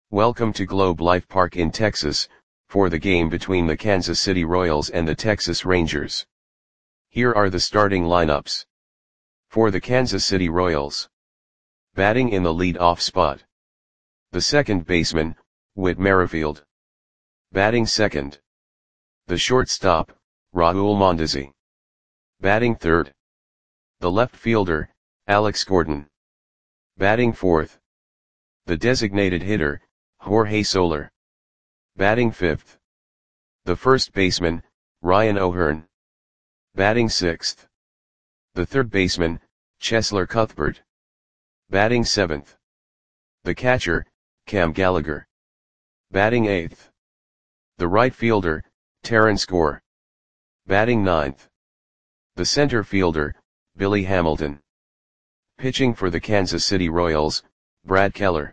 Welcome to Globe Life Park in Texas, for the game between the Kansas City Royals and the Texas Rangers. Here are the starting lineups. For the Kansas City Royals. Batting in the lead-off spot. The second baseman, Whit Merrifield. Batting second. The shortstop, Raul Mondesi. Batting third. The left fielder, Alex Gordon. Batting fourth. The designated hitter, Jorge Soler. Batting fifth. The first baseman, Ryan O'Hearn. Batting sixth. The third baseman, Cheslor Cuthbert. Batting seventh. The catcher, Cam Gallagher. Batting eighth. The right fielder, Terrence Gore. Batting ninth. The center fielder, Billy Hamilton. Pitching for the Kansas City Royals, Brad Keller.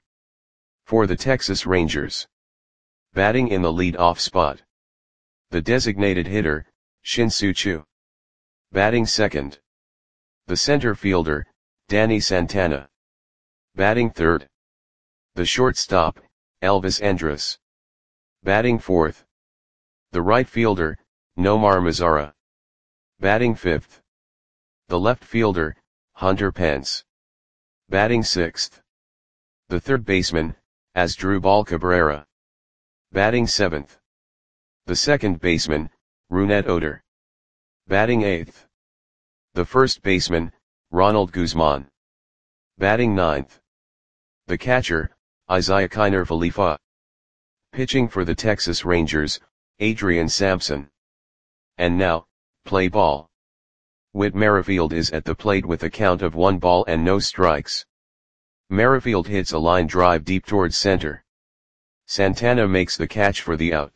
For the Texas Rangers. Batting in the lead-off spot. The designated hitter, Shin-Soo Choo. Batting second. The center fielder, Danny Santana. Batting third. The shortstop, Elvis Andrus. Batting fourth. The right fielder, Nomar Mazara. Batting fifth. The left fielder, Hunter Pence. Batting sixth. The third baseman, Asdrubal Cabrera. Batting seventh. The second baseman, Rougned Odor. Batting eighth. The first baseman, Ronald Guzman. Batting ninth. The catcher, Isiah Kiner Falefa. Pitching for the Texas Rangers, Adrian Sampson. And now, play ball. Whit Merrifield is at the plate with a count of 1 ball and no strikes. Merrifield hits a line drive deep towards center. Santana makes the catch for the out.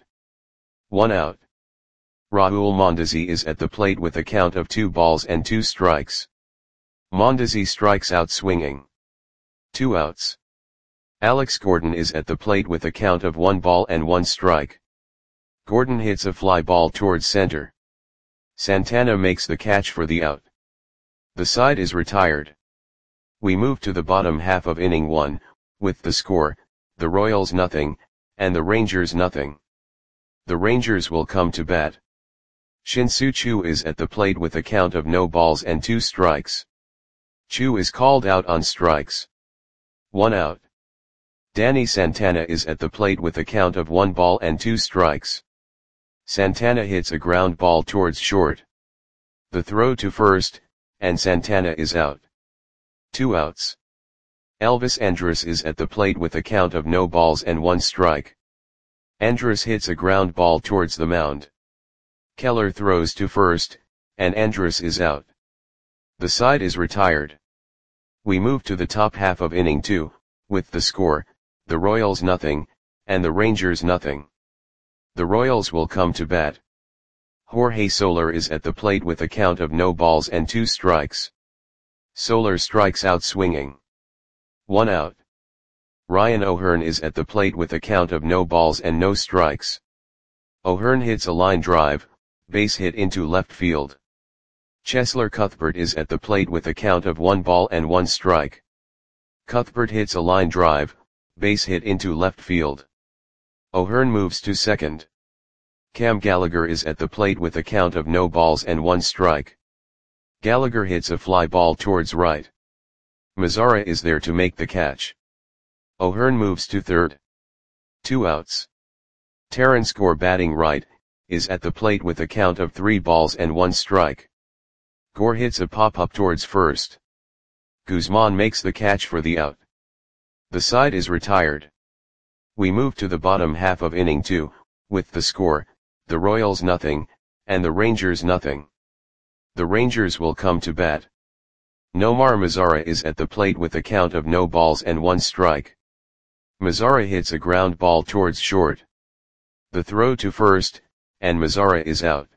1 out. Raul Mondesi is at the plate with a count of 2 balls and 2 strikes. Mondesi strikes out swinging. 2 outs. Alex Gordon is at the plate with a count of 1 ball and 1 strike. Gordon hits a fly ball towards center. Santana makes the catch for the out. The side is retired. We move to the bottom half of inning 1, with the score, the Royals nothing, and the Rangers nothing. The Rangers will come to bat. Shin-Soo Choo is at the plate with a count of no balls and 2 strikes. Choo is called out on strikes. 1 out. Danny Santana is at the plate with a count of 1 ball and 2 strikes. Santana hits a ground ball towards short. The throw to first, and Santana is out. 2 outs. Elvis Andrus is at the plate with a count of no balls and 1 strike. Andrus hits a ground ball towards the mound. Keller throws to first, and Andrus is out. The side is retired. We move to the top half of inning 2, with the score, the Royals nothing, and the Rangers nothing. The Royals will come to bat. Jorge Soler is at the plate with a count of no balls and 2 strikes. Soler strikes out swinging. 1 out. Ryan O'Hearn is at the plate with a count of no balls and no strikes. O'Hearn hits a line drive, base hit into left field. Cheslor Cuthbert is at the plate with a count of 1 ball and 1 strike. Cuthbert hits a line drive, base hit into left field. O'Hearn moves to second. Cam Gallagher is at the plate with a count of no balls and 1 strike. Gallagher hits a fly ball towards right. Mazara is there to make the catch. O'Hearn moves to third. 2 outs. Terrence Gore, batting right, is at the plate with a count of 3 balls and 1 strike. Gore hits a pop-up towards first. Guzman makes the catch for the out. The side is retired. We move to the bottom half of inning 2, with the score, the Royals nothing, and the Rangers nothing. The Rangers will come to bat. Nomar Mazara is at the plate with a count of no balls and 1 strike. Mazara hits a ground ball towards short. The throw to first, and Mazara is out.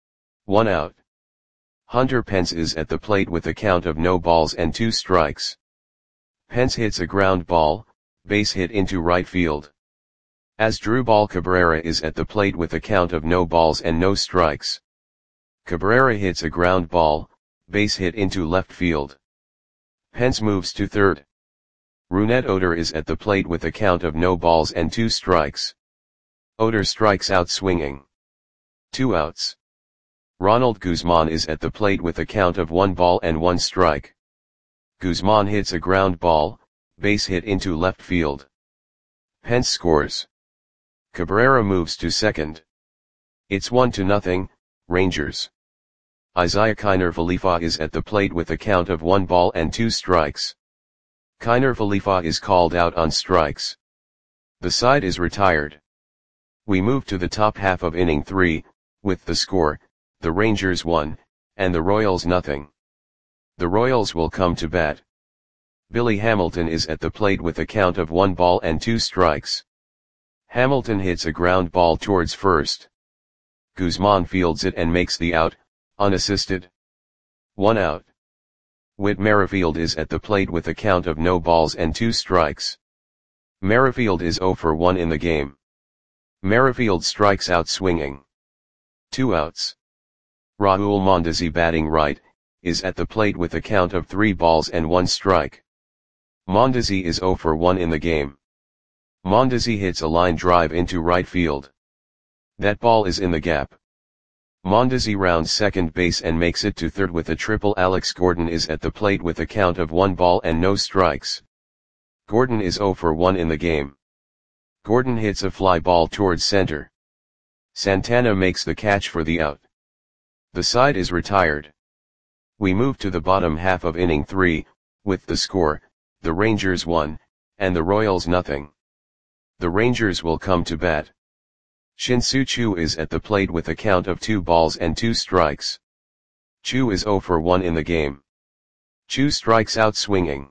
1 out. Hunter Pence is at the plate with a count of no balls and 2 strikes. Pence hits a ground ball, base hit into right field. Asdrubal Cabrera is at the plate with a count of no balls and no strikes. Cabrera hits a ground ball, base hit into left field. Pence moves to third. Rougned Odor is at the plate with a count of no balls and 2 strikes. Odor strikes out swinging. 2 outs. Ronald Guzman is at the plate with a count of 1 ball and 1 strike. Guzman hits a ground ball, base hit into left field. Pence scores. Cabrera moves to second. It's 1-0, Rangers. Isiah Kiner Falefa is at the plate with a count of 1 ball and 2 strikes. Kiner Falefa is called out on strikes. The side is retired. We move to the top half of inning 3, with the score, the Rangers 1, and the Royals 0. The Royals will come to bat. Billy Hamilton is at the plate with a count of 1 ball and 2 strikes. Hamilton hits a ground ball towards first. Guzman fields it and makes the out, unassisted. 1 out. Whit Merrifield is at the plate with a count of no balls and 2 strikes. Merrifield is 0 for 1 in the game. Merrifield strikes out swinging. 2 outs. Raul Mondesi, batting right, is at the plate with a count of 3 balls and 1 strike. Mondesi is 0 for 1 in the game. Mondesi hits a line drive into right field. That ball is in the gap. Mondesi rounds second base and makes it to third with a triple. Alex Gordon is at the plate with a count of 1 ball and no strikes. Gordon is 0 for 1 in the game. Gordon hits a fly ball towards center. Santana makes the catch for the out. The side is retired. We move to the bottom half of inning 3, with the score, the Rangers 1, and the Royals 0. The Rangers will come to bat. Shin-Soo Choo is at the plate with a count of 2 balls and 2 strikes. Choo is 0 for 1 in the game. Choo strikes out swinging.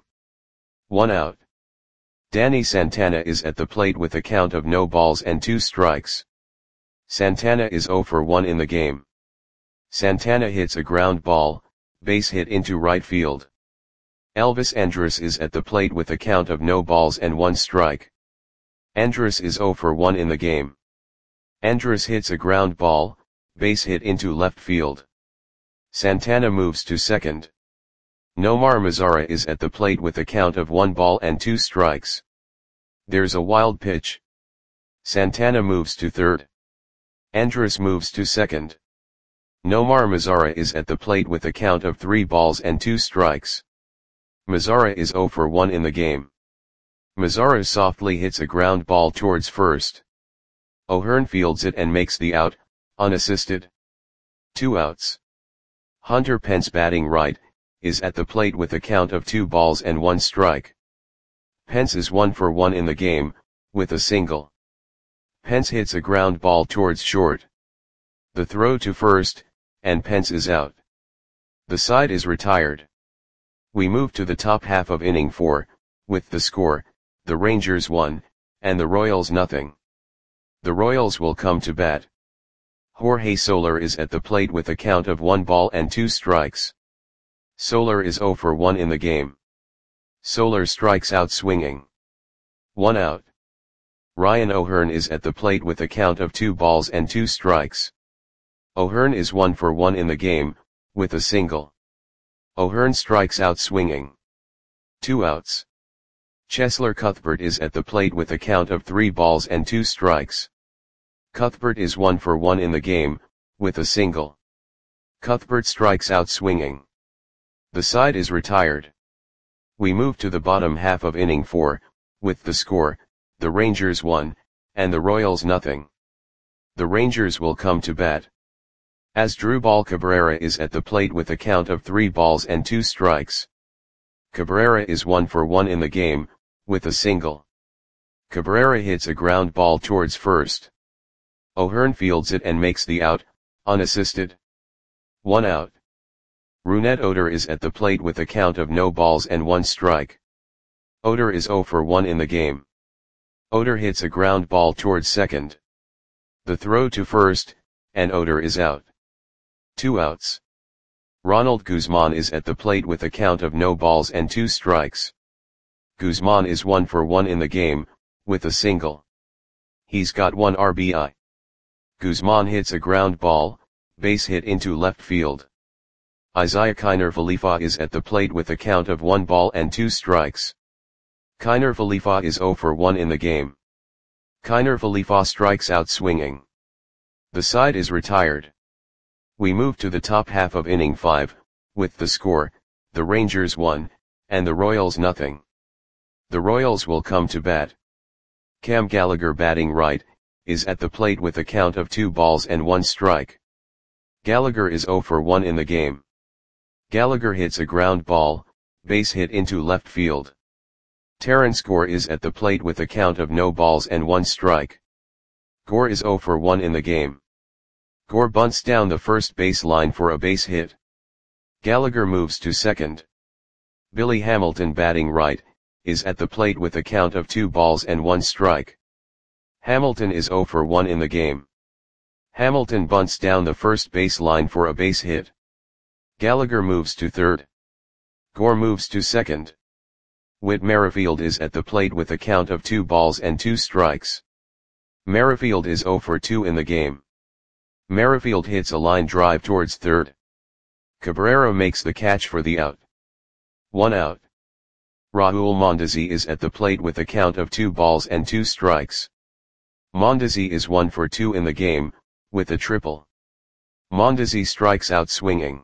1 out. Danny Santana is at the plate with a count of no balls and 2 strikes. Santana is 0 for 1 in the game. Santana hits a ground ball, base hit into right field. Elvis Andrus is at the plate with a count of no balls and 1 strike. Andrus is 0 for 1 in the game. Andrus hits a ground ball, base hit into left field. Santana moves to second. Nomar Mazara is at the plate with a count of 1 ball and 2 strikes. There's a wild pitch. Santana moves to third. Andrus moves to second. Nomar Mazara is at the plate with a count of 3 balls and 2 strikes. Mazara is 0 for 1 in the game. Mazara softly hits a ground ball towards first. O'Hearn fields it and makes the out, unassisted. 2 outs. Hunter Pence, batting right, is at the plate with a count of 2 balls and 1 strike. Pence is 1 for 1 in the game, with a single. Pence hits a ground ball towards short. The throw to first, and Pence is out. The side is retired. We move to the top half of inning 4, with the score, the Rangers 1, and the Royals 0. The Royals will come to bat. Jorge Soler is at the plate with a count of 1 ball and 2 strikes. Soler is 0 for 1 in the game. Soler strikes out swinging. 1 out. Ryan O'Hearn is at the plate with a count of 2 balls and 2 strikes. O'Hearn is 1 for 1 in the game, with a single. O'Hearn strikes out swinging. 2 outs. Cheslor Cuthbert is at the plate with a count of 3 balls and 2 strikes. Cuthbert is 1 for 1 in the game, with a single. Cuthbert strikes out swinging. The side is retired. We move to the bottom half of inning 4, with the score, the Rangers 1, and the Royals 0. The Rangers will come to bat. Asdrubal Cabrera is at the plate with a count of 3 balls and 2 strikes. Cabrera is 1 for 1 in the game, with a single. Cabrera hits a ground ball towards first. O'Hearn fields it and makes the out, unassisted. 1 out. Rougned Odor is at the plate with a count of no balls and 1 strike. Odor is 0 for 1 in the game. Odor hits a ground ball towards second. The throw to first, and Odor is out. 2 outs. Ronald Guzman is at the plate with a count of no balls and 2 strikes. Guzman is 1 for 1 in the game, with a single. He's got 1 RBI. Guzman hits a ground ball, base hit into left field. Isiah Kiner Falefa is at the plate with a count of 1 ball and 2 strikes. Kiner Falefa is 0 for 1 in the game. Kiner Falefa strikes out swinging. The side is retired. We move to the top half of inning 5, with the score, the Rangers 1, and the Royals nothing. The Royals will come to bat. Cam Gallagher batting right, is at the plate with a count of 2 balls and 1 strike. Gallagher is 0 for 1 in the game. Gallagher hits a ground ball, base hit into left field. Terrence Gore is at the plate with a count of no balls and 1 strike. Gore is 0 for 1 in the game. Gore bunts down the first base line for a base hit. Gallagher moves to second. Billy Hamilton batting right, is at the plate with a count of 2 balls and 1 strike. Hamilton is 0 for 1 in the game. Hamilton bunts down the first base line for a base hit. Gallagher moves to third. Gore moves to second. Whit Merrifield is at the plate with a count of 2 balls and 2 strikes. Merrifield is 0 for 2 in the game. Merrifield hits a line drive towards third. Cabrera makes the catch for the out. 1 out. Raul Mondesi is at the plate with a count of 2 balls and 2 strikes. Mondesi is 1 for 2 in the game, with a triple. Mondesi strikes out swinging.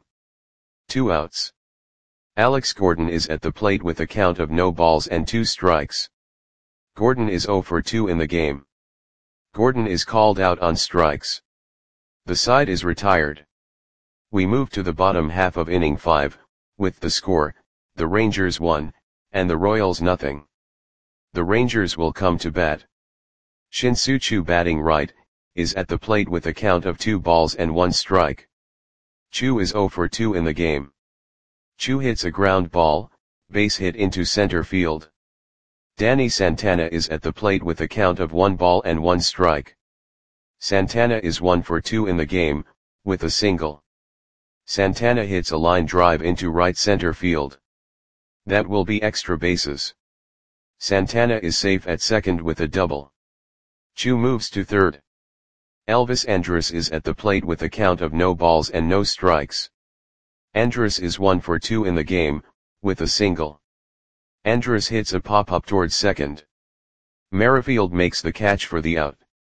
2 outs. Alex Gordon is at the plate with a count of no balls and 2 strikes. Gordon is 0 for 2 in the game. Gordon is called out on strikes. The side is retired. We move to the bottom half of inning 5, with the score, the Rangers 1, and the Royals nothing. The Rangers will come to bat. Shin-Soo Choo batting right, is at the plate with a count of 2 balls and 1 strike. Choo is 0 for 2 in the game. Choo hits a ground ball, base hit into center field. Danny Santana is at the plate with a count of 1 ball and 1 strike. Santana is 1 for 2 in the game, with a single. Santana hits a line drive into right center field. That will be extra bases. Santana is safe at second with a double. Choo moves to third. Elvis Andrus is at the plate with a count of no balls and no strikes. Andrus is 1 for 2 in the game, with a single. Andrus hits a pop-up towards second. Merrifield makes the catch for the out.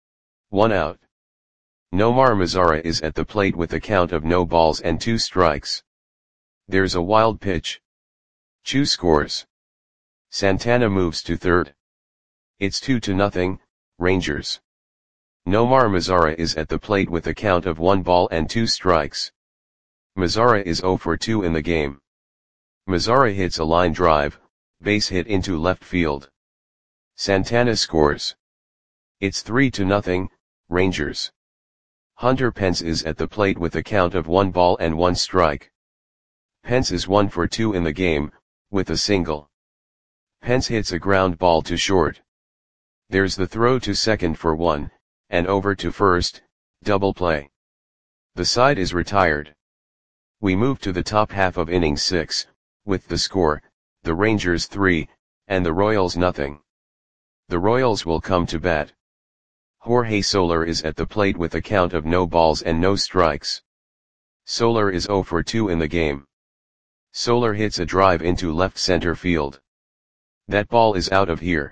1 out. Nomar Mazara is at the plate with a count of no balls and 2 strikes. There's a wild pitch. Choo scores. Santana moves to third. It's 2-0, Rangers. Nomar Mazara is at the plate with a count of 1 ball and 2 strikes. Mazara is 0 for 2 in the game. Mazara hits a line drive, base hit into left field. Santana scores. It's 3-0, Rangers. Hunter Pence is at the plate with a count of 1 ball and 1 strike. Pence is 1 for 2 in the game, with a single. Pence hits a ground ball to short. There's the throw to second for 1, and over to first, double play. The side is retired. We move to the top half of inning 6, with the score, the Rangers 3, and the Royals nothing. The Royals will come to bat. Jorge Soler is at the plate with a count of no balls and no strikes. Soler is 0 for 2 in the game. Soler hits a drive into left center field. That ball is out of here.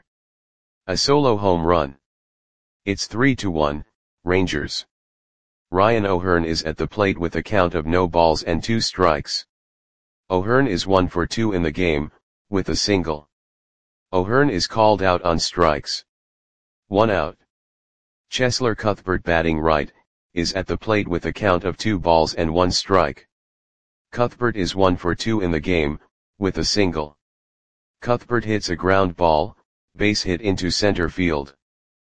A solo home run. It's 3-1, Rangers. Ryan O'Hearn is at the plate with a count of no balls and 2 strikes. O'Hearn is 1 for 2 in the game, with a single. O'Hearn is called out on strikes. 1 out. Cheslor Cuthbert batting right, is at the plate with a count of 2 balls and 1 strike. Cuthbert is 1 for 2 in the game, with a single. Cuthbert hits a ground ball, base hit into center field.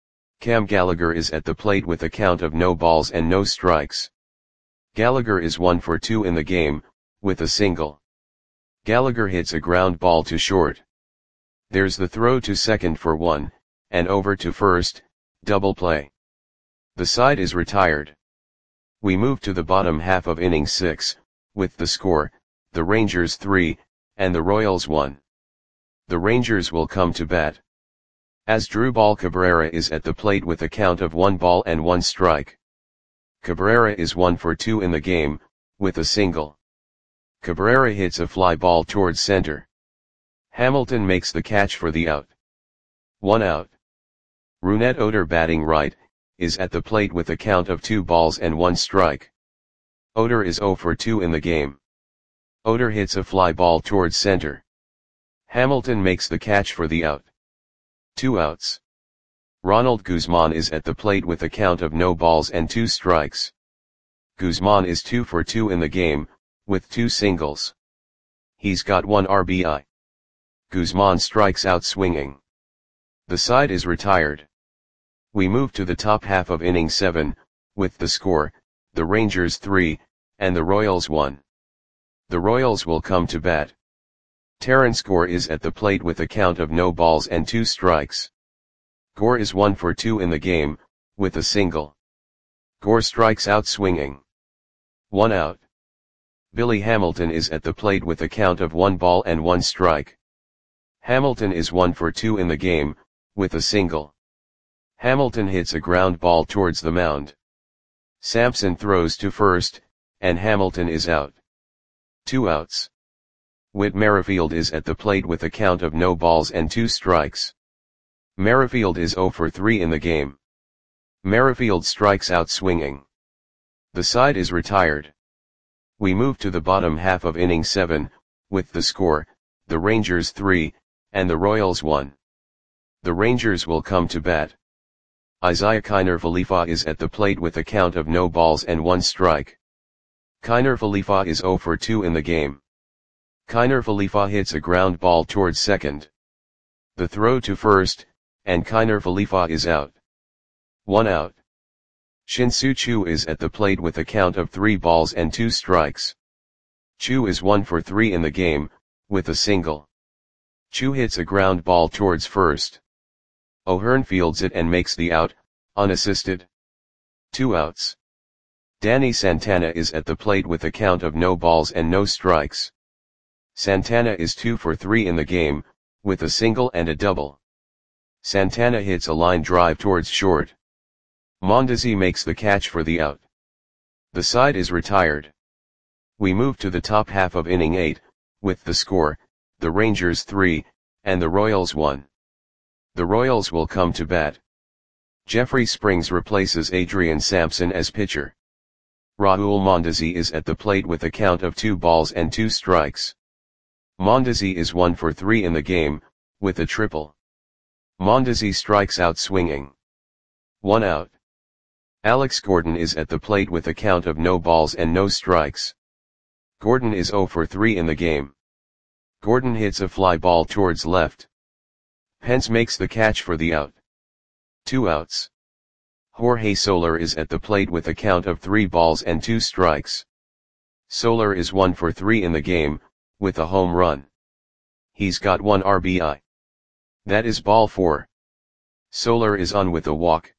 Cam Gallagher is at the plate with a count of no balls and no strikes. Gallagher is 1 for 2 in the game, with a single. Gallagher hits a ground ball to short. There's the throw to second for 1, and over to first, double play. The side is retired. We move to the bottom half of inning 6, with the score, the Rangers 3, and the Royals 1. The Rangers will come to bat. Asdrubal Cabrera is at the plate with a count of 1 ball and 1 strike. Cabrera is 1 for 2 in the game, with a single. Cabrera hits a fly ball towards center. Hamilton makes the catch for the out. 1 out. Rougned Odor batting right, is at the plate with a count of 2 balls and 1 strike. Odor is 0 for 2 in the game. Odor hits a fly ball towards center. Hamilton makes the catch for the out. 2 outs. Ronald Guzman is at the plate with a count of no balls and 2 strikes. Guzman is 2 for 2 in the game, with 2 singles. He's got 1 RBI. Guzman strikes out swinging. The side is retired. We move to the top half of inning 7, with the score, the Rangers 3, and the Royals 1. The Royals will come to bat. Terrence Gore is at the plate with a count of no balls and 2 strikes. Gore is 1 for 2 in the game, with a single. Gore strikes out swinging. 1 out. Billy Hamilton is at the plate with a count of 1 ball and 1 strike. Hamilton is 1 for 2 in the game, with a single. Hamilton hits a ground ball towards the mound. Sampson throws to first, and Hamilton is out. 2 outs. Whit Merrifield is at the plate with a count of no balls and 2 strikes. Merrifield is 0 for 3 in the game. Merrifield strikes out swinging. The side is retired. We move to the bottom half of inning 7, with the score, the Rangers 3, and the Royals 1. The Rangers will come to bat. Isiah Kiner Falefa is at the plate with a count of no balls and 1 strike. Kiner Falefa is 0 for 2 in the game. Kiner Falefa hits a ground ball towards second. The throw to first, and Kiner Falefa is out. 1 out. Shin-Soo Choo is at the plate with a count of 3 balls and 2 strikes. Choo is 1 for 3 in the game, with a single. Choo hits a ground ball towards first. O'Hearn fields it and makes the out, unassisted. 2 outs. Danny Santana is at the plate with a count of no balls and no strikes. Santana is 2 for 3 in the game, with a single and a double. Santana hits a line drive towards short. Mondesi makes the catch for the out. The side is retired. We move to the top half of inning 8, with the score, the Rangers 3, and the Royals 1. The Royals will come to bat. Jeffrey Springs replaces Adrian Sampson as pitcher. Raul Mondesi is at the plate with a count of 2 balls and 2 strikes. Mondesi is 1 for 3 in the game, with a triple. Mondesi strikes out swinging. 1 out. Alex Gordon is at the plate with a count of no balls and no strikes. Gordon is 0 for 3 in the game. Gordon hits a fly ball towards left. Pence makes the catch for the out. 2 outs. Jorge Soler is at the plate with a count of 3 balls and 2 strikes. Soler is 1 for 3 in the game, with a home run. He's got 1 RBI. That is ball 4. Soler is on with a walk.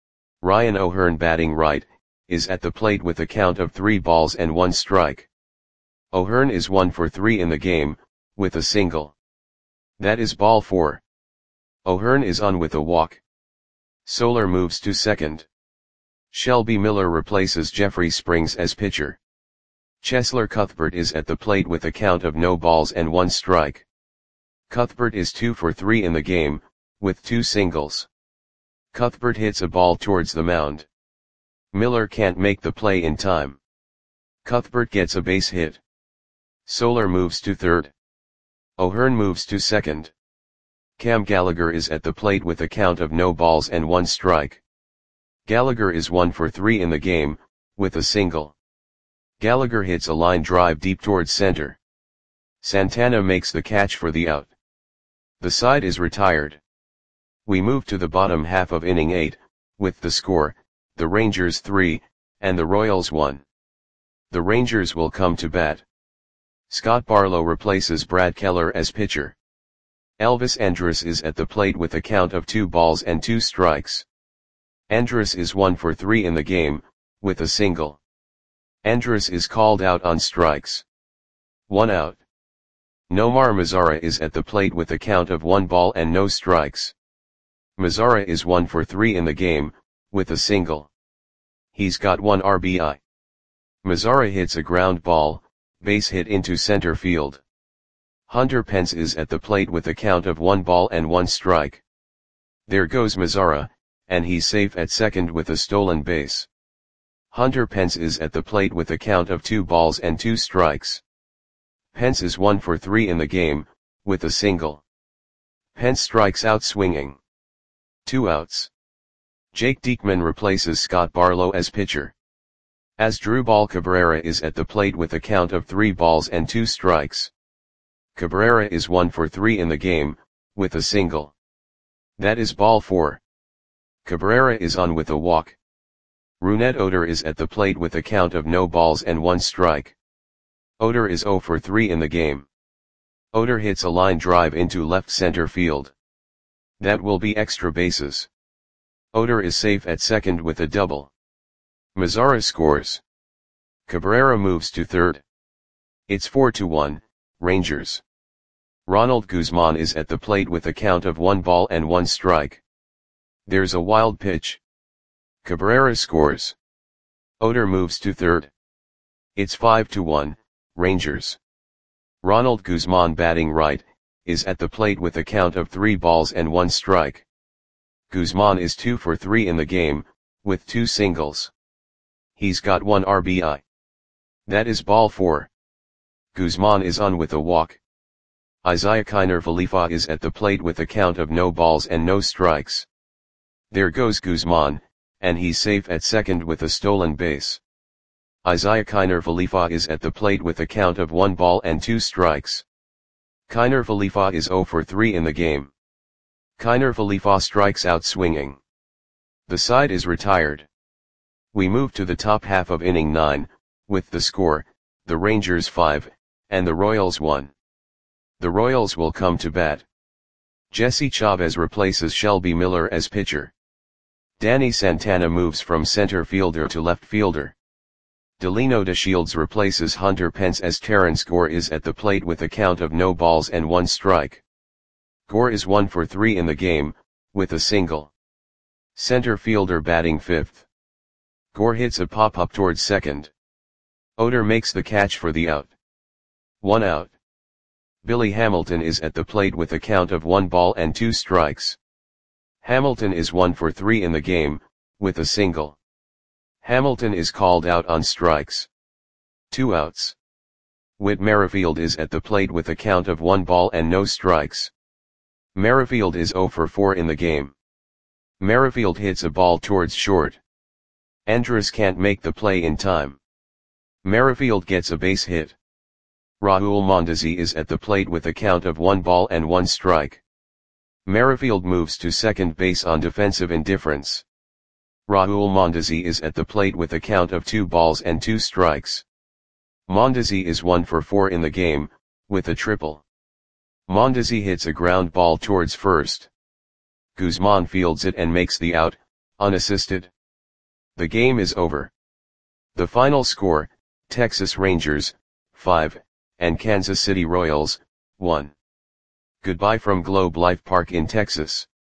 Ryan O'Hearn batting right, is at the plate with a count of 3 balls and 1 strike. O'Hearn is 1 for 3 in the game, with a single. That is ball 4. O'Hearn is on with a walk. Soler moves to second. Shelby Miller replaces Jeffrey Springs as pitcher. Cheslor Cuthbert is at the plate with a count of no balls and 1 strike. Cuthbert is 2 for 3 in the game, with 2 singles. Cuthbert hits a ball towards the mound. Miller can't make the play in time. Cuthbert gets a base hit. Soler moves to third. O'Hearn moves to second. Cam Gallagher is at the plate with a count of no balls and 1 strike. Gallagher is 1 for 3 in the game, with a single. Gallagher hits a line drive deep towards center. Santana makes the catch for the out. The side is retired. We move to the bottom half of inning 8, with the score, the Rangers 3, and the Royals 1. The Rangers will come to bat. Scott Barlow replaces Brad Keller as pitcher. Elvis Andrus is at the plate with a count of 2 balls and 2 strikes. Andrus is 1 for 3 in the game, with a single. Andrus is called out on strikes. 1 out. Nomar Mazara is at the plate with a count of 1 ball and no strikes. Mazara is 1 for 3 in the game, with a single. He's got 1 RBI. Mazara hits a ground ball, base hit into center field. Hunter Pence is at the plate with a count of 1 ball and 1 strike. There goes Mazara, and he's safe at second with a stolen base. Hunter Pence is at the plate with a count of 2 balls and 2 strikes. Pence is 1 for 3 in the game, with a single. Pence strikes out swinging. 2 outs. Jake Diekman replaces Scott Barlow as pitcher. Asdrubal Cabrera is at the plate with a count of 3 balls and 2 strikes. Cabrera is 1 for 3 in the game, with a single. That is ball 4. Cabrera is on with a walk. Rougned Odor is at the plate with a count of no balls and 1 strike. Odor is 0 for 3 in the game. Odor hits a line drive into left center field. That will be extra bases. Odor is safe at second with a double. Mazara scores. Cabrera moves to third. It's 4-1, Rangers. Ronald Guzman is at the plate with a count of 1 ball and 1 strike. There's a wild pitch. Cabrera scores. Odor moves to third. It's 5-1, Rangers. Ronald Guzman, batting right, is at the plate with a count of 3 balls and 1 strike. Guzman is 2 for 3 in the game, with 2 singles. He's got 1 RBI. That is ball 4. Guzman is on with a walk. Isiah Kiner Falefa is at the plate with a count of no balls and no strikes. There goes Guzman, and he's safe at second with a stolen base. Isiah Kiner Falefa is at the plate with a count of 1 ball and 2 strikes. Kiner Falefa is 0 for 3 in the game. Kiner Falefa strikes out swinging. The side is retired. We move to the top half of inning 9, with the score, the Rangers 5, and the Royals 1. The Royals will come to bat. Jesse Chavez replaces Shelby Miller as pitcher. Danny Santana moves from center fielder to left fielder. Delino DeShields replaces Hunter Pence as Terrence Gore is at the plate with a count of no balls and 1 strike. Gore is 1 for 3 in the game, with a single. Center fielder batting 5th. Gore hits a pop-up towards second. Odor makes the catch for the out. 1 out. Billy Hamilton is at the plate with a count of 1 ball and 2 strikes. Hamilton is 1 for 3 in the game, with a single. Hamilton is called out on strikes. 2 outs. Whit Merrifield is at the plate with a count of 1 ball and no strikes. Merrifield is 0 for 4 in the game. Merrifield hits a ball towards short. Andrus can't make the play in time. Merrifield gets a base hit. Raul Mondesi is at the plate with a count of 1 ball and 1 strike. Merrifield moves to second base on defensive indifference. Raul Mondesi is at the plate with a count of 2 balls and 2 strikes. Mondesi is 1 for 4 in the game, with a triple. Mondesi hits a ground ball towards first. Guzman fields it and makes the out, unassisted. The game is over. The final score, Texas Rangers, 5, and Kansas City Royals, 1. Goodbye from Globe Life Park in Texas.